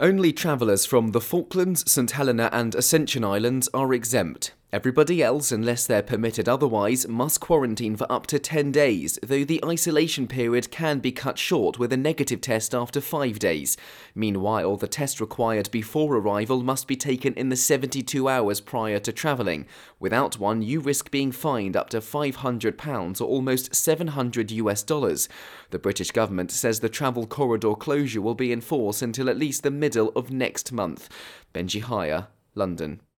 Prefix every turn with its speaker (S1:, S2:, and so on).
S1: Only travellers from the Falklands, St Helena and Ascension Islands are exempt. Everybody else, unless they're permitted otherwise, must quarantine for up to 10 days, though the isolation period can be cut short with a negative test after 5 days. Meanwhile, the test required before arrival must be taken in the 72 hours prior to travelling. Without one, you risk being fined up to £500 or almost $700. The British government says the travel corridor closure will be in force until at least the middle of next month. Benji Hire, London.